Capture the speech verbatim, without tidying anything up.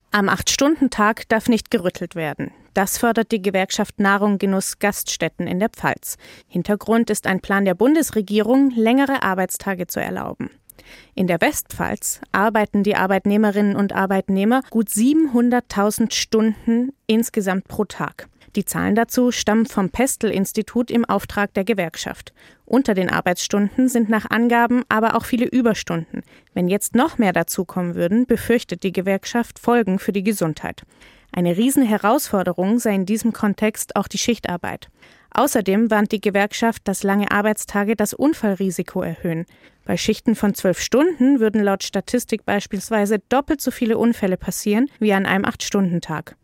Am Acht-Stunden-Tag darf nicht gerüttelt werden. Das fordert die Gewerkschaft Nahrung Genuss Gaststätten in der Pfalz. Hintergrund ist ein Plan der Bundesregierung, längere Arbeitstage zu erlauben. In der Westpfalz arbeiten die Arbeitnehmerinnen und Arbeitnehmer gut siebenhunderttausend Stunden insgesamt pro Tag. Die Zahlen dazu stammen vom Pestel-Institut im Auftrag der Gewerkschaft. Unter den Arbeitsstunden sind nach Angaben aber auch viele Überstunden. Wenn jetzt noch mehr dazukommen würden, befürchtet die Gewerkschaft Folgen für die Gesundheit. Eine Riesenherausforderung sei in diesem Kontext auch die Schichtarbeit. Außerdem warnt die Gewerkschaft, dass lange Arbeitstage das Unfallrisiko erhöhen. Bei Schichten von zwölf Stunden würden laut Statistik beispielsweise doppelt so viele Unfälle passieren wie an einem Acht-Stunden-Tag.